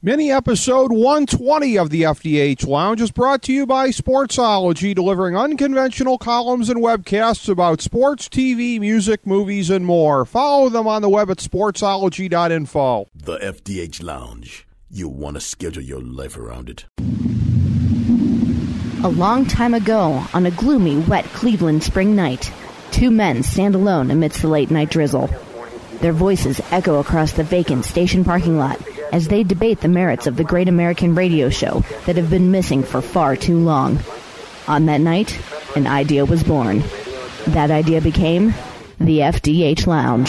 Mini episode 120 of the FDH Lounge is brought to you by Sportsology, delivering unconventional columns and webcasts about sports, TV, music, movies, and more. Follow them on the web at sportsology.info. The FDH Lounge. You want to schedule your life around it. A long time ago, on a gloomy, wet Cleveland spring night, two men stand alone amidst the late-night drizzle. Their voices echo across the vacant station parking lot as they debate the merits of the great American radio show that have been missing for far too long. On that night, an idea was born. That idea became the FDH Lounge.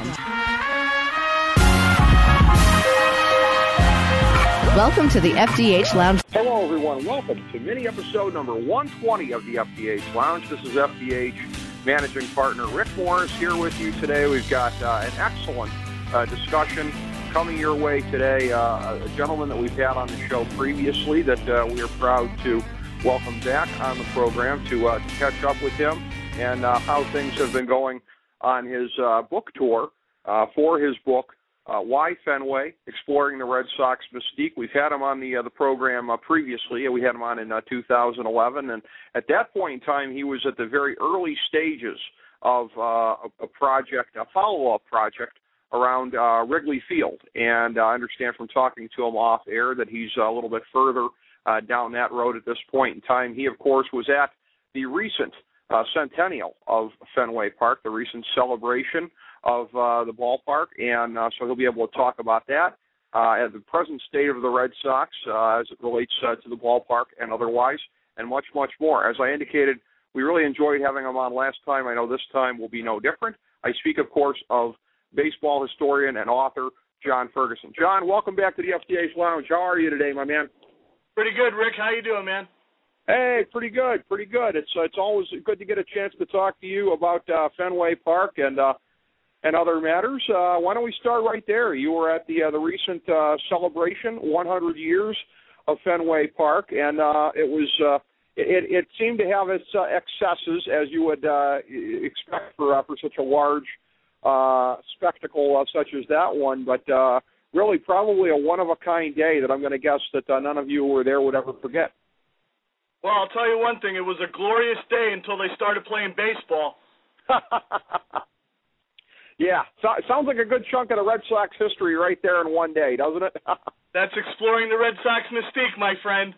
Welcome to the FDH Lounge. Hello, everyone. Welcome to mini episode number 120 of the FDH Lounge. This is FDH Managing Partner Rick Morris here with you today. We've got an excellent discussion coming your way today. A gentleman that we've had on the show previously that we are proud to welcome back on the program to catch up with him and how things have been going on his book tour for his book, Why Fenway? Exploring the Red Sox Mystique. We've had him on the program previously. We had him on in 2011, and at that point in time, he was at the very early stages of a project, a follow-up project around Wrigley Field. And I understand from talking to him off air that he's a little bit further down that road at this point in time. He, of course, was at the recent centennial of Fenway Park, the recent celebration of the ballpark, and so he'll be able to talk about that, at the present state of the Red Sox as it relates to the ballpark and otherwise, and much, much more. As I indicated, we really enjoyed having him on last time. I know this time will be no different. I speak, of course, of baseball historian and author John Ferguson. John, welcome back to the FDH Lounge. How are you today, my man? Pretty good, Rick. How you doing, man? Hey, pretty good, pretty good. It's always good to get a chance to talk to you about Fenway Park and other matters. Why don't we start right there? You were at the recent celebration, 100 years of Fenway Park, and it seemed to have its excesses, as you would expect for such a large spectacle such as that one, but really probably a one-of-a-kind day that I'm going to guess that none of you who were there would ever forget. Well, I'll tell you one thing. It was a glorious day until they started playing baseball. Yeah, sounds like a good chunk of the Red Sox history right there in one day, doesn't it? That's exploring the Red Sox mystique, my friend.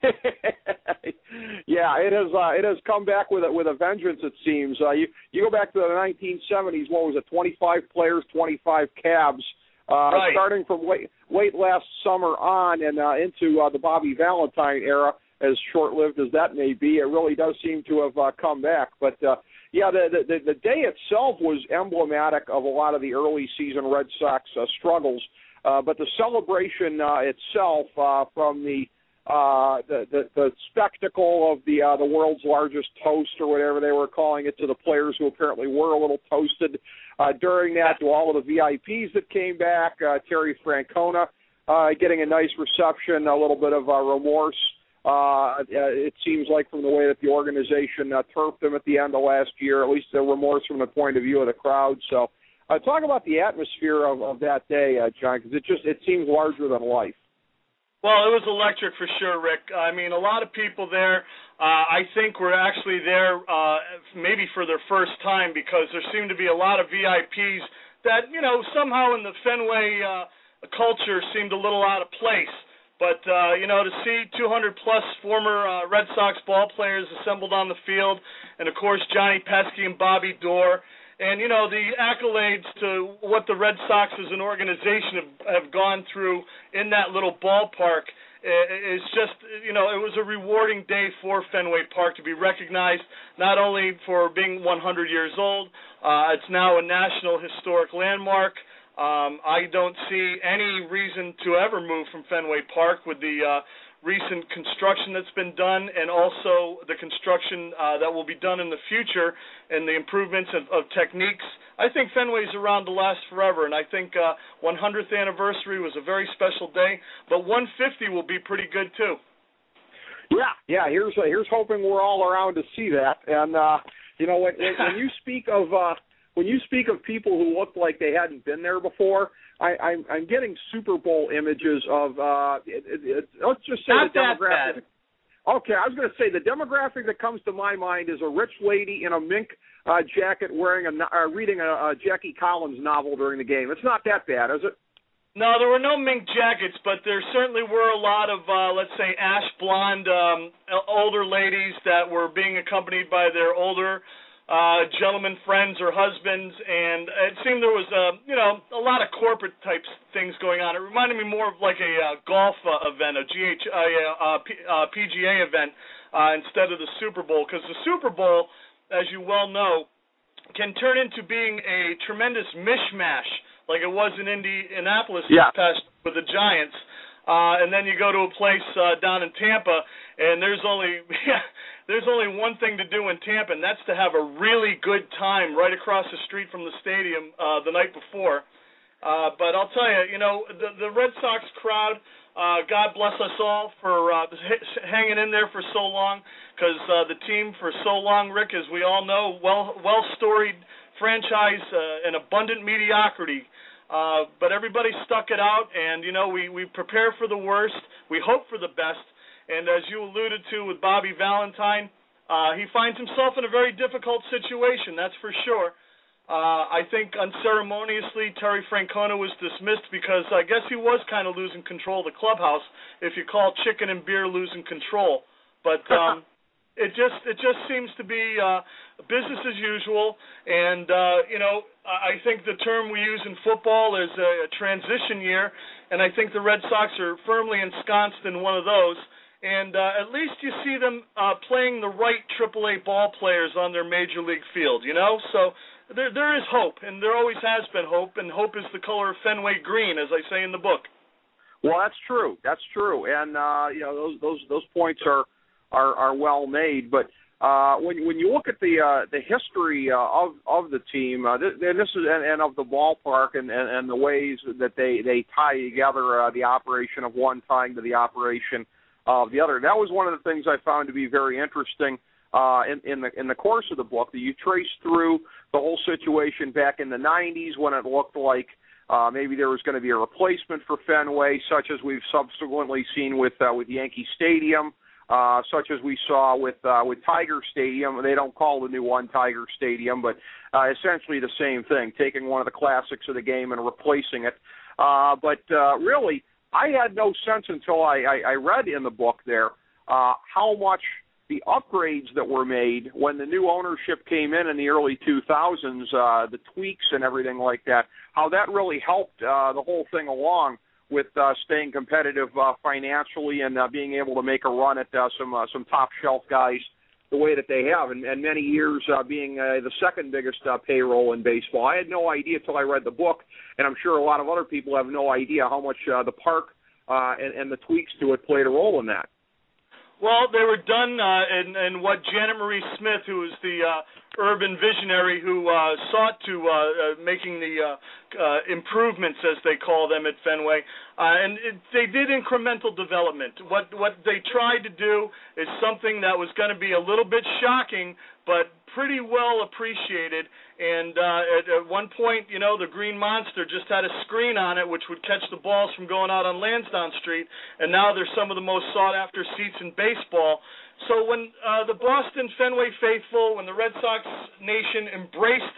Yeah, it has come back with a vengeance, it seems. You go back to the 1970s, what was it, 25 players, 25 cabs, right. Starting from late last summer on and into the Bobby Valentine era, as short-lived as that may be. It really does seem to have come back. But, yeah, the day itself was emblematic of a lot of the early season Red Sox struggles. But the celebration itself from the spectacle of the world's largest toast, or whatever they were calling it, to the players who apparently were a little toasted during that, to all of the VIPs that came back, Terry Francona getting a nice reception, a little bit of remorse. It seems like from the way that the organization turfed him at the end of last year, at least the remorse from the point of view of the crowd. So talk about the atmosphere of that day, John, because it seems larger than life. Well, it was electric for sure, Rick. I mean, a lot of people there, I think, were actually there maybe for their first time, because there seemed to be a lot of VIPs that, somehow in the Fenway culture seemed a little out of place. But, to see 200-plus former Red Sox ball players assembled on the field, and, of course, Johnny Pesky and Bobby Doerr, and, the accolades to what the Red Sox as an organization have gone through in that little ballpark is just, it was a rewarding day for Fenway Park to be recognized not only for being 100 years old, it's now a National Historic Landmark. I don't see any reason to ever move from Fenway Park with the recent construction that's been done, and also the construction that will be done in the future, and the improvements of techniques. I think Fenway's around to last forever, and I think 100th anniversary was a very special day, but 150 will be pretty good too. Yeah. Here's hoping we're all around to see that. And when you speak of when you speak of people who looked like they hadn't been there before, I'm getting Super Bowl images of let's just say not the that demographic. bad. Okay, I was going to say the demographic that comes to my mind is a rich lady in a mink jacket reading a Jackie Collins novel during the game. It's not that bad, is it? No, there were no mink jackets, but there certainly were a lot of, let's say, ash blonde older ladies that were being accompanied by their older gentlemen friends or husbands, and it seemed there was a lot of corporate type things going on. It reminded me more of like a golf event, a PGA event, instead of the Super Bowl, because the Super Bowl, as you well know, can turn into being a tremendous mishmash, like it was in Indianapolis this past with the Giants, and then you go to a place down in Tampa, and there's only one thing to do in Tampa, and that's to have a really good time right across the street from the stadium the night before. But I'll tell you, the Red Sox crowd, God bless us all for hanging in there for so long, because the team for so long, Rick, as we all know, well-storied franchise, an abundant mediocrity. But everybody stuck it out, and, we prepare for the worst. We hope for the best. And as you alluded to with Bobby Valentine, he finds himself in a very difficult situation, that's for sure. I think unceremoniously Terry Francona was dismissed because I guess he was kind of losing control of the clubhouse, if you call chicken and beer losing control. But it just seems to be business as usual, and I think the term we use in football is a transition year, and I think the Red Sox are firmly ensconced in one of those. And at least you see them playing the right AAA ball players on their major league field, So there is hope, and there always has been hope, and hope is the color of Fenway green, as I say in the book. Well, that's true. And those points are well made. But when you look at the history of the team, and of the ballpark, and the ways that they tie together the operation of one tying to the operation of the other, that was one of the things I found to be very interesting in the course of the book. That you trace through the whole situation back in the 90s when it looked like maybe there was going to be a replacement for Fenway, such as we've subsequently seen with Yankee Stadium. Such as we saw with Tiger Stadium. They don't call the new one Tiger Stadium, but essentially the same thing, taking one of the classics of the game and replacing it. But really, I had no sense until I read in the book there how much the upgrades that were made when the new ownership came in the early 2000s, the tweaks and everything like that, how that really helped the whole thing along with staying competitive financially and being able to make a run at some top shelf guys the way that they have, and many years being the second biggest payroll in baseball. I had no idea until I read the book, and I'm sure a lot of other people have no idea how much the park and the tweaks to it played a role in that. Well, they were done in what Janet Marie Smith, who was the urban visionary who sought to making the improvements, as they call them, at Fenway. They did incremental development. What they tried to do is something that was going to be a little bit shocking, but pretty well appreciated. And at one point, the Green Monster just had a screen on it which would catch the balls from going out on Lansdowne Street, and now they're some of the most sought-after seats in baseball. So when the Boston Fenway faithful, when the Red Sox nation embraced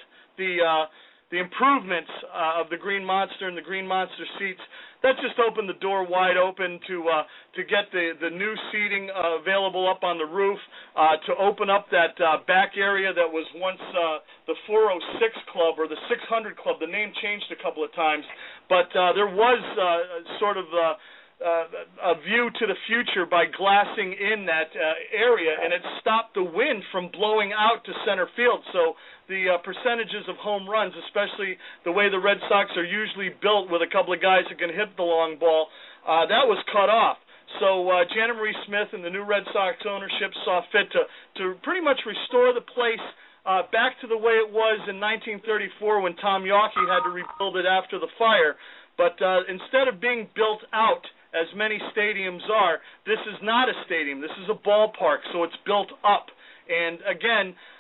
the improvements of the Green Monster and the Green Monster seats, that just opened the door wide open to get the new seating available up on the roof, to open up that back area that was once the 406 Club or the 600 Club. The name changed a couple of times, but there was sort of a view to the future by glassing in that area, and it stopped the wind from blowing out to center field. So the percentages of home runs, especially the way the Red Sox are usually built with a couple of guys that can hit the long ball, that was cut off. So Janet Marie Smith and the new Red Sox ownership saw fit to pretty much restore the place back to the way it was in 1934 when Tom Yawkey had to rebuild it after the fire. But instead of being built out, as many stadiums are, this is not a stadium. This is a ballpark, so it's built up. And again,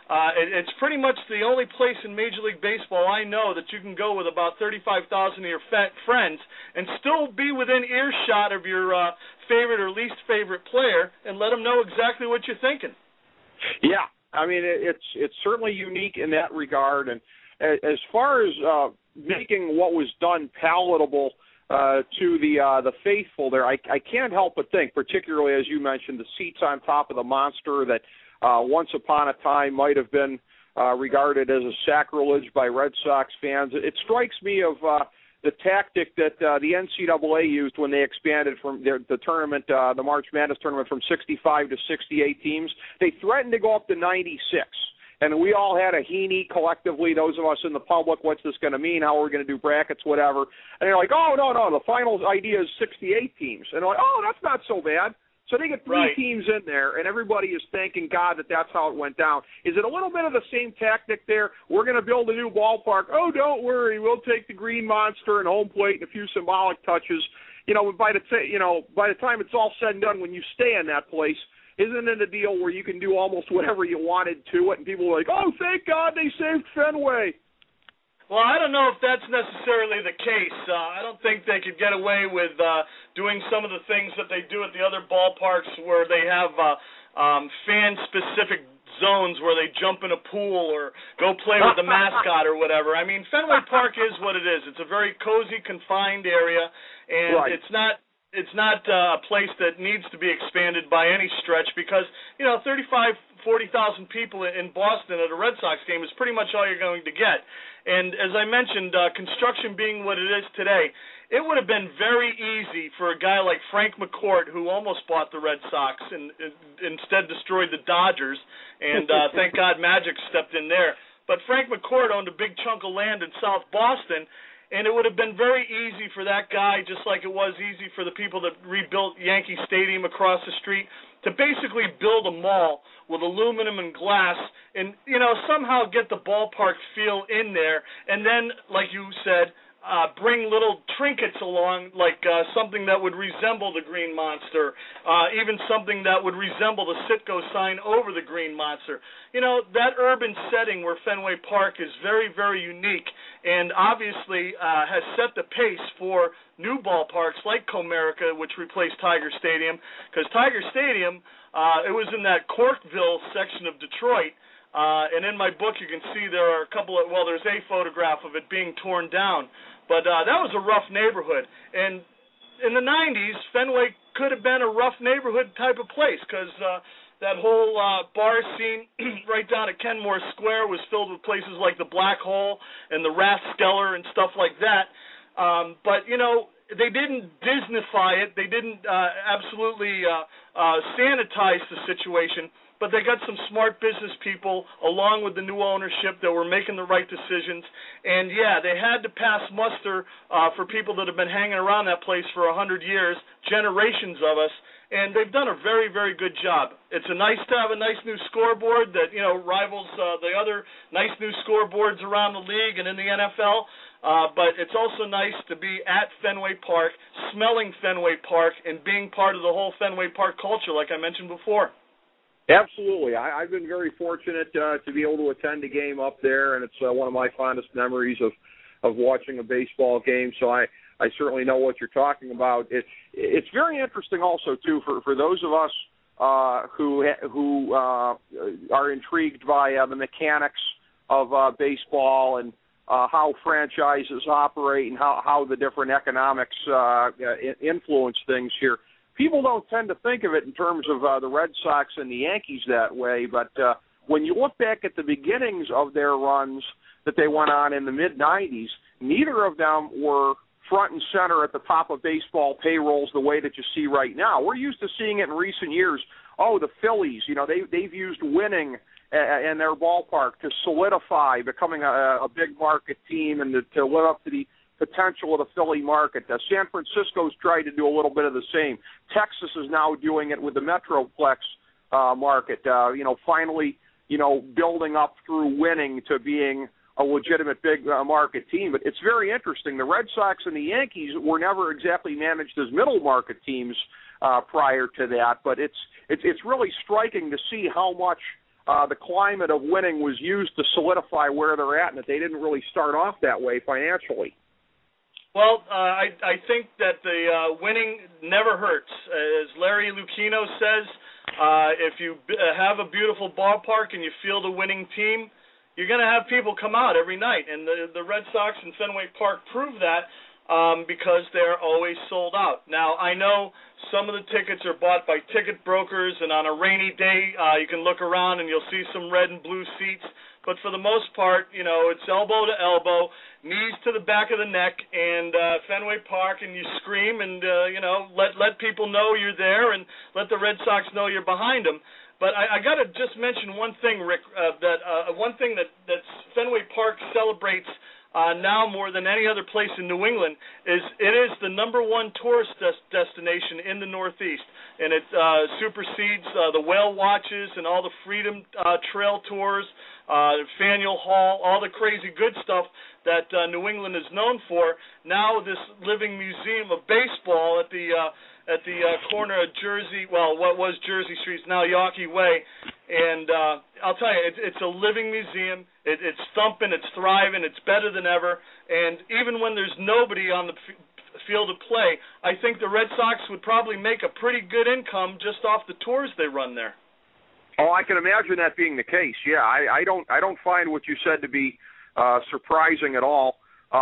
It's pretty much the only place in Major League Baseball I know that you can go with about 35,000 of your friends and still be within earshot of your favorite or least favorite player and let them know exactly what you're thinking. Yeah, I mean, it's certainly unique in that regard. And as far as making what was done palatable to the faithful there, I can't help but think, particularly as you mentioned, the seats on top of the monster that once upon a time might have been regarded as a sacrilege by Red Sox fans. It strikes me of the tactic that the NCAA used when they expanded from the tournament, the March Madness tournament, from 65 to 68 teams. They threatened to go up to 96. And we all had a heaney collectively, those of us in the public, what's this going to mean, how are we going to do brackets, whatever. And they're like, oh, no, the final idea is 68 teams. And they're like, oh, that's not so bad. So they get three teams in there, and everybody is thanking God that that's how it went down. Is it a little bit of the same tactic there? We're going to build a new ballpark. Oh, don't worry, we'll take the Green Monster and home plate and a few symbolic touches. By the time it's all said and done, when you stay in that place, isn't it a deal where you can do almost whatever you wanted to it, and people are like, oh, thank God they saved Fenway? Well, I don't know if that's necessarily the case. I don't think they could get away with doing some of the things that they do at the other ballparks where they have fan-specific zones where they jump in a pool or go play with the mascot or whatever. I mean, Fenway Park is what it is. It's a very cozy, confined area, and it's not a place that needs to be expanded by any stretch because, 35,000, 40,000 people in Boston at a Red Sox game is pretty much all you're going to get. And as I mentioned, construction being what it is today, it would have been very easy for a guy like Frank McCourt, who almost bought the Red Sox and instead destroyed the Dodgers, and thank God Magic stepped in there. But Frank McCourt owned a big chunk of land in South Boston, and it would have been very easy for that guy, just like it was easy for the people that rebuilt Yankee Stadium across the street, to basically build a mall with aluminum and glass and, somehow get the ballpark feel in there. And then, like you said, bring little trinkets along, like something that would resemble the Green Monster, even something that would resemble the Citgo sign over the Green Monster. That urban setting where Fenway Park is very, very unique and obviously has set the pace for new ballparks like Comerica, which replaced Tiger Stadium, because Tiger Stadium, it was in that Corkville section of Detroit, and in my book you can see there are there's a photograph of it being torn down. But that was a rough neighborhood. And in the 90s, Fenway could have been a rough neighborhood type of place because that whole bar scene right down at Kenmore Square was filled with places like the Black Hole and the Rathskeller and stuff like that. But, they didn't Disneyfy it. They didn't absolutely sanitize the situation. But they got some smart business people along with the new ownership that were making the right decisions. And, they had to pass muster for people that have been hanging around that place for 100 years, generations of us, and they've done a very, very good job. It's nice to have a nice new scoreboard that, rivals the other nice new scoreboards around the league and in the NFL, but it's also nice to be at Fenway Park, smelling Fenway Park, and being part of the whole Fenway Park culture, like I mentioned before. Absolutely. I've been very fortunate to be able to attend a game up there, and it's one of my fondest memories of watching a baseball game. So I certainly know what you're talking about. It's very interesting also, too, for those of us who are intrigued by the mechanics of baseball and how franchises operate and how the different economics influence things here. People don't tend to think of it in terms of the Red Sox and the Yankees that way, but when you look back at the beginnings of their runs that they went on in the mid-'90s, neither of them were front and center at the top of baseball payrolls the way that you see right now. We're used to seeing it in recent years. Oh, the Phillies, they've used winning in their ballpark to solidify becoming a big market team and to live up to the potential of the Philly market. San Francisco's tried to do a little bit of the same. Texas is now doing it with the Metroplex market, finally, building up through winning to being a legitimate big market team. But it's very interesting. The Red Sox and the Yankees were never exactly managed as middle market teams prior to that, but it's really striking to see how much the climate of winning was used to solidify where they're at, and that they didn't really start off that way financially. Well, I think that the winning never hurts. As Larry Lucchino says, if you have a beautiful ballpark and you field a winning team, you're going to have people come out every night. And the Red Sox in Fenway Park prove that because they're always sold out. Now, I know some of the tickets are bought by ticket brokers, and on a rainy day you can look around and you'll see some red and blue seats. But for the most part, it's elbow to elbow, knees to the back of the neck, and Fenway Park, and you scream and, let people know you're there and let the Red Sox know you're behind them. But I got to just mention one thing, Rick, one thing that Fenway Park celebrates now more than any other place in New England is it is the number one tourist destination in the Northeast, and it supersedes the whale watches and all the Freedom Trail tours, Faneuil Hall, all the crazy good stuff that New England is known for. Now this living museum of baseball at the corner of Jersey, well, what was Jersey Street is now Yawkey Way, and I'll tell you, it's a living museum. It's thumping, it's thriving, it's better than ever, and even when there's nobody on the field of play, I think the Red Sox would probably make a pretty good income just off the tours they run there. Oh, I can imagine that being the case. Yeah, I don't find what you said to be surprising at all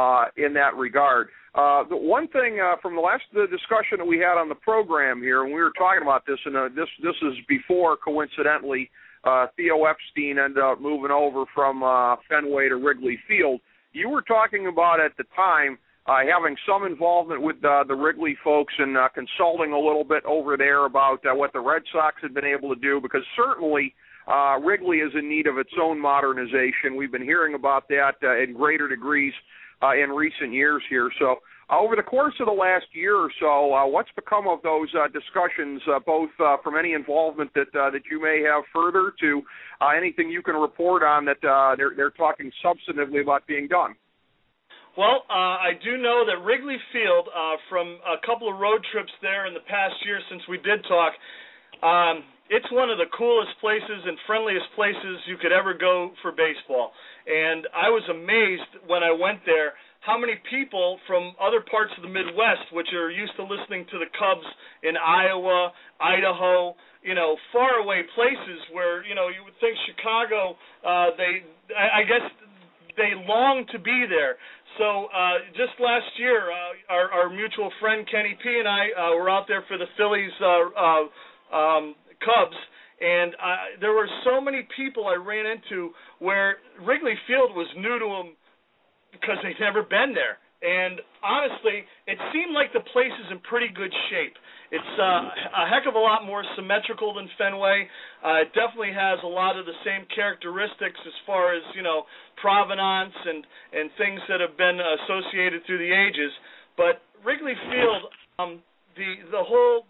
in that regard. The one thing from the discussion that we had on the program here, and we were talking about this, and this is before, coincidentally, Theo Epstein ended up moving over from Fenway to Wrigley Field. You were talking about at the time having some involvement with the Wrigley folks and consulting a little bit over there about what the Red Sox had been able to do, because certainly Wrigley is in need of its own modernization. We've been hearing about that in greater degrees in recent years here. So over the course of the last year or so, what's become of those discussions, both from any involvement that you may have further to anything you can report on that they're talking substantively about being done? Well, I do know that Wrigley Field, from a couple of road trips there in the past year since we did talk, it's one of the coolest places and friendliest places you could ever go for baseball. And I was amazed when I went there how many people from other parts of the Midwest, which are used to listening to the Cubs in Iowa, Idaho, far away places where, you would think Chicago, I guess they long to be there. So just last year, our mutual friend Kenny P. and I were out there for the Phillies Cubs, and there were so many people I ran into where Wrigley Field was new to them because they'd never been there. And honestly, it seemed like the place is in pretty good shape. It's a heck of a lot more symmetrical than Fenway. It definitely has a lot of the same characteristics as far as, provenance and things that have been associated through the ages. But Wrigley Field, the whole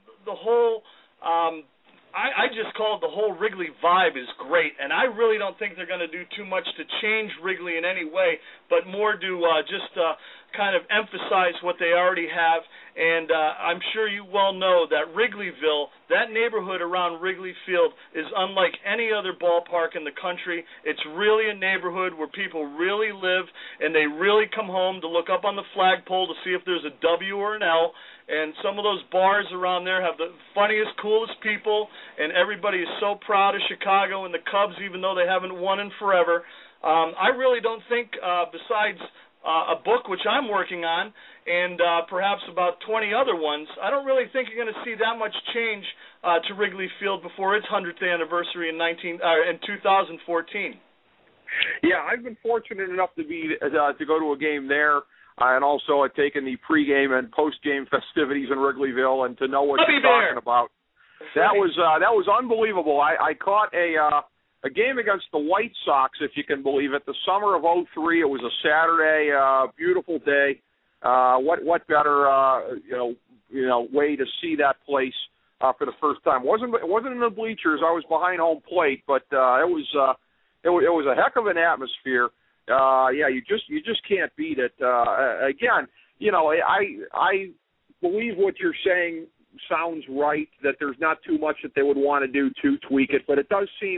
I just call it the whole Wrigley vibe is great, and I really don't think they're going to do too much to change Wrigley in any way, but more to just kind of emphasize what they already have. And I'm sure you well know that Wrigleyville, that neighborhood around Wrigley Field, is unlike any other ballpark in the country. It's really a neighborhood where people really live, and they really come home to look up on the flagpole to see if there's a W or an L. And some of those bars around there have the funniest, coolest people, and everybody is so proud of Chicago and the Cubs, even though they haven't won in forever. I really don't think, besides a book which I'm working on, and perhaps about 20 other ones, I don't really think you're going to see that much change to Wrigley Field before its 100th anniversary in 2014. Yeah, I've been fortunate enough to go to a game there, and also I've taken the pregame and postgame festivities in Wrigleyville, and to know what you're talking about. That was unbelievable. I caught a game against the White Sox, if you can believe it, the summer of '03. It was a Saturday, beautiful day. What better way to see that place for the first time? It wasn't in the bleachers. I was behind home plate, but it was a heck of an atmosphere. You just can't beat it. Again, I believe what you're saying sounds right, that there's not too much that they would want to do to tweak it, but it does seem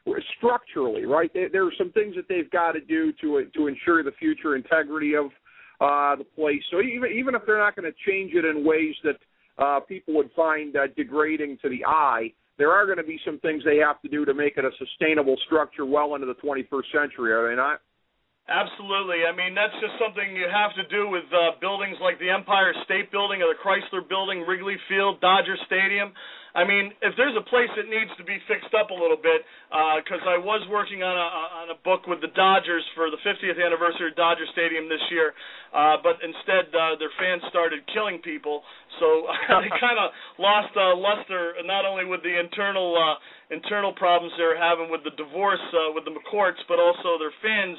structurally, right? There are some things that they've got to do to ensure the future integrity of the place. So even if they're not going to change it in ways that people would find degrading to the eye, there are going to be some things they have to do to make it a sustainable structure well into the 21st century, are they not? Absolutely. I mean, that's just something you have to do with buildings like the Empire State Building or the Chrysler Building, Wrigley Field, Dodger Stadium. I mean, if there's a place that needs to be fixed up a little bit, because I was working on a book with the Dodgers for the 50th anniversary of Dodger Stadium this year, but instead their fans started killing people, so they kind of lost luster, not only with the internal problems they were having with the divorce with the McCourts, but also their fans.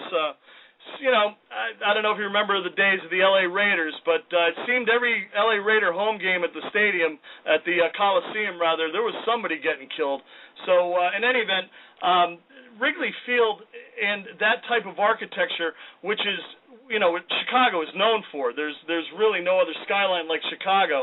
I don't know if you remember the days of the L.A. Raiders, but it seemed every L.A. Raider home game at the stadium, at the Coliseum, rather, there was somebody getting killed. So in any event, Wrigley Field and that type of architecture, which is, what Chicago is known for, there's really no other skyline like Chicago.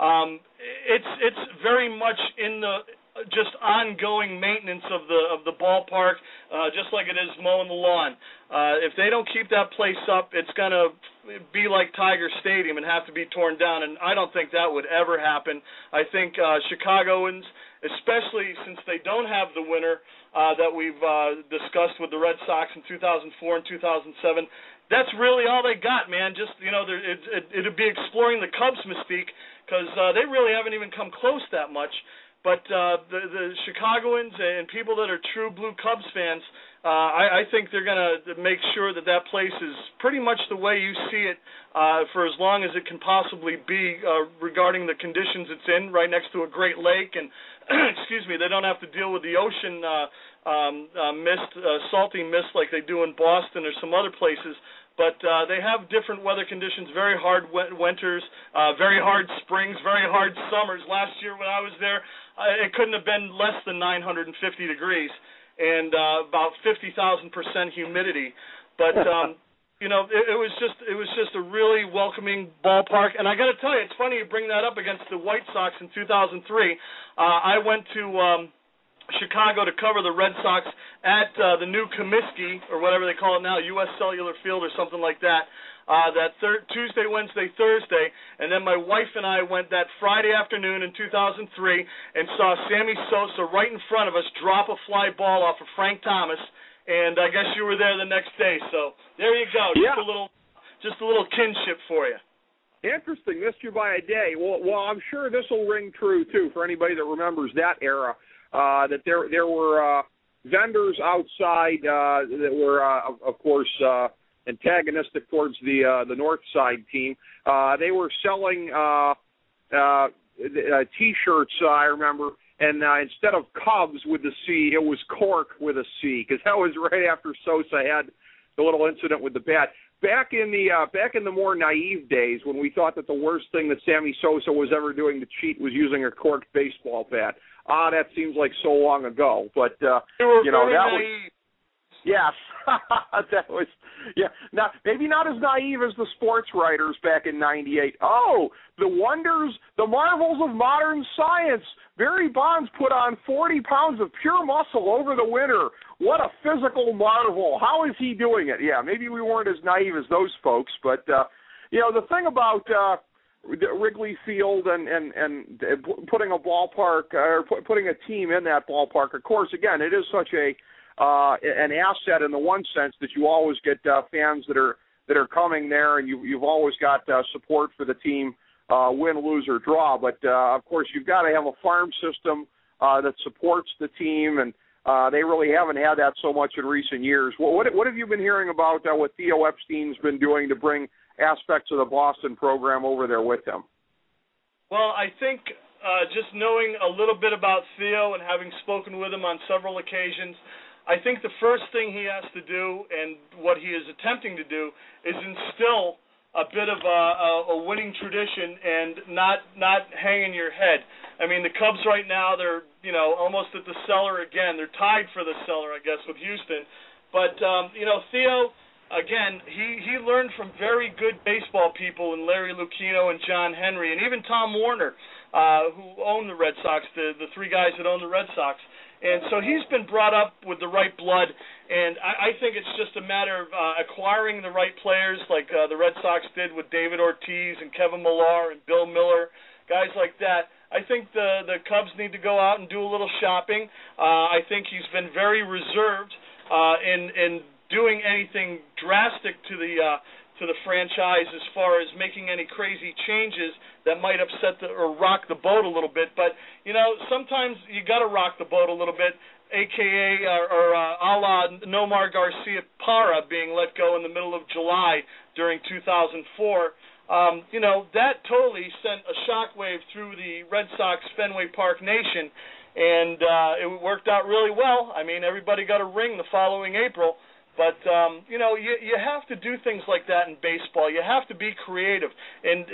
It's very much in the just ongoing maintenance of the ballpark, just like it is mowing the lawn. If they don't keep that place up, it's going to be like Tiger Stadium and have to be torn down, and I don't think that would ever happen. I think Chicagoans, especially since they don't have the winner that we've discussed with the Red Sox in 2004 and 2007, that's really all they got, man. Just, it'd be exploring the Cubs mystique, because they really haven't even come close that much. But the Chicagoans and people that are true blue Cubs fans, I think they're going to make sure that place is pretty much the way you see it for as long as it can possibly be regarding the conditions it's in, right next to a great lake. And, they don't have to deal with the ocean mist, salty mist like they do in Boston or some other places. But they have different weather conditions, very hard winters, very hard springs, very hard summers. Last year when I was there, it couldn't have been less than 950 degrees and about 50,000% humidity. But it was just a really welcoming ballpark. And I got to tell you, it's funny you bring that up against the White Sox in 2003. I went to Chicago to cover the Red Sox at the new Comiskey, or whatever they call it now, U.S. Cellular Field or something like that, Tuesday, Wednesday, Thursday, and then my wife and I went that Friday afternoon in 2003 and saw Sammy Sosa right in front of us drop a fly ball off of Frank Thomas, and I guess you were there the next day, so there you go, just a little kinship for you. Interesting, missed you by a day. Well, I'm sure this will ring true, too, for anybody that remembers that era. That there were vendors outside that were, of course, antagonistic towards the North Side team. They were selling T-shirts, I remember, and instead of Cubs with the C, it was Cork with a C, because that was right after Sosa had the little incident with the bat. Back in the more naive days, when we thought that the worst thing that Sammy Sosa was ever doing to cheat was using a corked baseball bat. That seems like so long ago, but that was. Yes, that was. Yeah, now maybe not as naive as the sports writers back in '98. Oh, the wonders, the marvels of modern science. Barry Bonds put on 40 pounds of pure muscle over the winter. What a physical marvel! How is he doing it? Yeah, maybe we weren't as naive as those folks, but the thing about Wrigley Field and putting a ballpark or putting a team in that ballpark, of course, again, it is such an asset in the one sense that you always get fans that are coming there, and you've always got support for the team, win, lose, or draw. But of course, you've got to have a farm system that supports the team, and they really haven't had that so much in recent years. What have you been hearing about what Theo Epstein's been doing to bring aspects of the Boston program over there with him? Well, I think just knowing a little bit about Theo and having spoken with him on several occasions, I think the first thing he has to do, and what he is attempting to do, is instill a bit of a winning tradition and not hanging your head. I mean, the Cubs right now, they're almost at the cellar again. They're tied for the cellar, I guess, with Houston. But Theo, again, he learned from very good baseball people in Larry Lucchino and John Henry, and even Tom Warner, who owned the Red Sox, the three guys that owned the Red Sox. And so he's been brought up with the right blood, and I think it's just a matter of acquiring the right players like the Red Sox did with David Ortiz and Kevin Millar and Bill Miller, guys like that. I think the Cubs need to go out and do a little shopping. I think he's been very reserved in doing anything drastic to the franchise as far as making any crazy changes that might upset or rock the boat a little bit. But, sometimes you got to rock the boat a little bit, a.k.a. or a la Nomar Garcia Parra being let go in the middle of July during 2004. That totally sent a shockwave through the Red Sox Fenway Park nation, and it worked out really well. I mean, everybody got a ring the following April. But, you have to do things like that in baseball. You have to be creative. And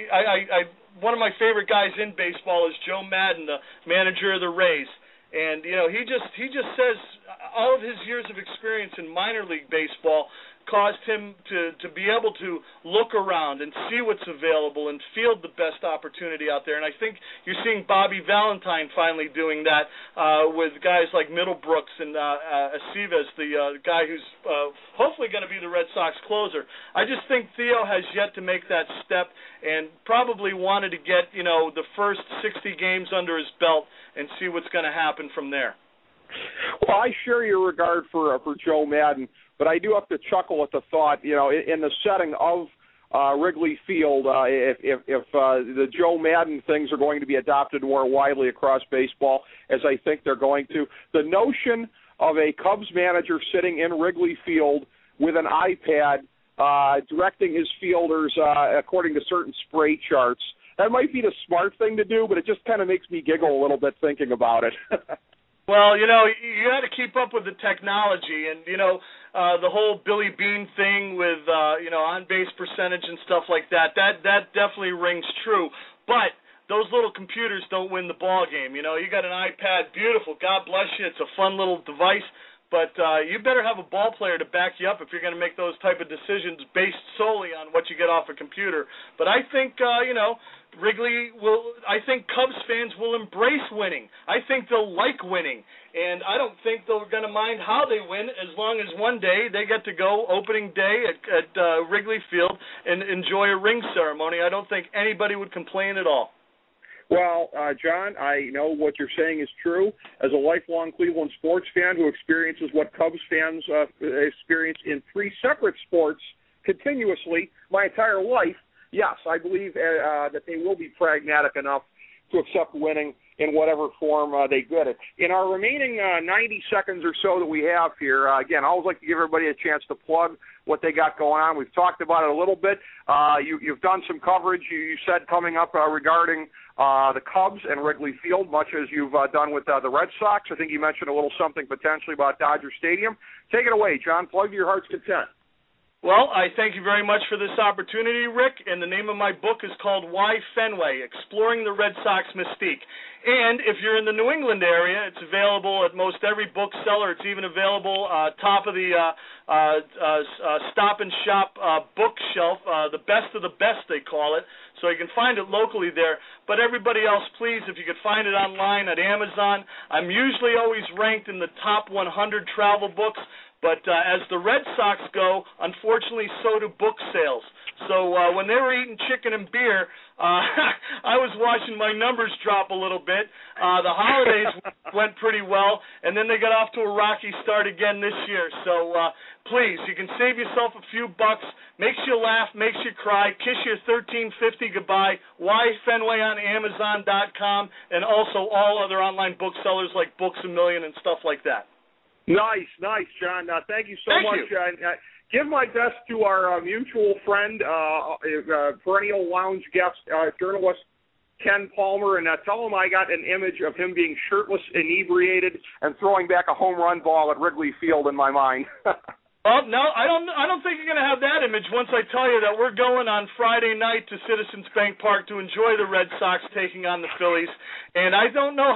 one of my favorite guys in baseball is Joe Madden, the manager of the Rays. And, he just says all of his years of experience in minor league baseball caused him to be able to look around and see what's available and field the best opportunity out there. And I think you're seeing Bobby Valentine finally doing that with guys like Middlebrooks and Aceves, the guy who's hopefully going to be the Red Sox closer. I just think Theo has yet to make that step and probably wanted to get, the first 60 games under his belt and see what's going to happen from there. Well, I share your regard for Joe Madden, but I do have to chuckle at the thought, in the setting of Wrigley Field, if the Joe Madden things are going to be adopted more widely across baseball, as I think they're going to, the notion of a Cubs manager sitting in Wrigley Field with an iPad directing his fielders according to certain spray charts, that might be the smart thing to do, but it just kind of makes me giggle a little bit thinking about it. Well, you got to keep up with the technology, and the whole Billy Beane thing with on-base percentage and stuff like that. That definitely rings true. But those little computers don't win the ball game. You got an iPad, beautiful. God bless you. It's a fun little device. But you better have a ball player to back you up if you're going to make those type of decisions based solely on what you get off a computer. But I think, Wrigley I think Cubs fans will embrace winning. I think they'll like winning. And I don't think they're going to mind how they win as long as one day they get to go opening day at Wrigley Field and enjoy a ring ceremony. I don't think anybody would complain at all. Well, John, I know what you're saying is true. As a lifelong Cleveland sports fan who experiences what Cubs fans experience in three separate sports continuously my entire life, yes, I believe that they will be pragmatic enough to accept winning in whatever form they get it. In our remaining 90 seconds or so that we have here, again, I always like to give everybody a chance to plug what they got going on. We've talked about it a little bit. You've done some coverage, you said, coming up regarding the Cubs and Wrigley Field, much as you've done with the Red Sox. I think you mentioned a little something potentially about Dodger Stadium. Take it away, John. Plug to your heart's content. Well, I thank you very much for this opportunity, Rick, and the name of my book is called Why Fenway, Exploring the Red Sox Mystique. And if you're in the New England area, it's available at most every bookseller. It's even available top of the Stop and Shop bookshelf, the best of the best, they call it. So you can find it locally there. But everybody else, please, if you could find it online at Amazon. I'm usually always ranked in the top 100 travel books. But as the Red Sox go, unfortunately, so do book sales. So when they were eating chicken and beer, I was watching my numbers drop a little bit. The holidays went pretty well, and then they got off to a rocky start again this year. So please, you can save yourself a few bucks, makes you laugh, makes you cry, kiss your $13.50 goodbye. Why Fenway on Amazon.com, and also all other online booksellers like Books A Million and stuff like that. Nice, John. Thank you so much. Give my best to our mutual friend, perennial lounge guest, journalist Ken Palmer, and tell him I got an image of him being shirtless, inebriated, and throwing back a home run ball at Wrigley Field in my mind. Well, no, I don't think you're going to have that image once I tell you that we're going on Friday night to Citizens Bank Park to enjoy the Red Sox taking on the Phillies. And I don't know how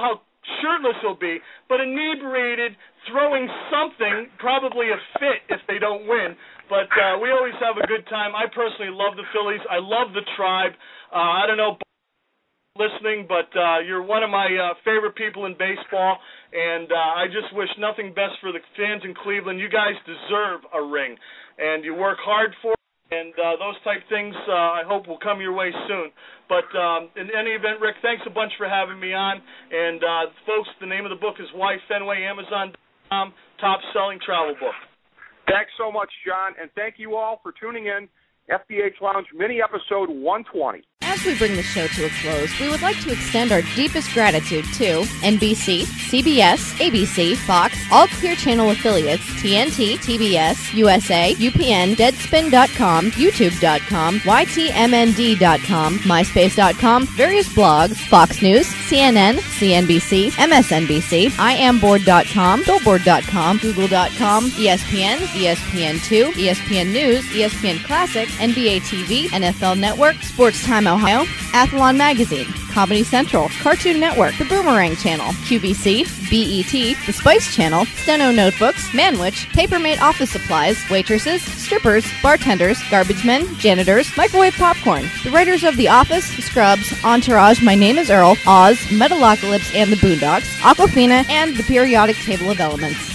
shirtless he'll be, but inebriated, throwing something, probably a fit if they don't win. But we always have a good time. I personally love the Phillies. I love the Tribe. I don't know listening, but you're one of my favorite people in baseball, and I just wish nothing best for the fans in Cleveland. You guys deserve a ring, and you work hard for it, and those type things I hope will come your way soon. But in any event, Rick, thanks a bunch for having me on. And, folks, the name of the book is Why Fenway, Amazon.com, top-selling travel book. Thanks so much, John, and thank you all for tuning in. FDH Lounge mini episode 120. As we bring the show to a close, we would like to extend our deepest gratitude to NBC, CBS, ABC, Fox, all Clear Channel affiliates, TNT, TBS, USA, UPN, Deadspin.com, YouTube.com, YTMND.com, MySpace.com, various blogs, Fox News, CNN, CNBC, MSNBC, IamBoard.com, Billboard.com, Google.com, ESPN, ESPN2, ESPN News, ESPN Classic, NBA TV, NFL Network, Sports Time Ohio, Athlon Magazine, Comedy Central, Cartoon Network, The Boomerang Channel, QVC, BET, The Spice Channel, Steno Notebooks, Manwich, Papermate Office Supplies, Waitresses, Strippers, Bartenders, Garbage Men, Janitors, Microwave Popcorn, the writers of The Office, Scrubs, Entourage, My Name is Earl, Oz, Metalocalypse and the Boondocks, Aquafina, and the Periodic Table of Elements.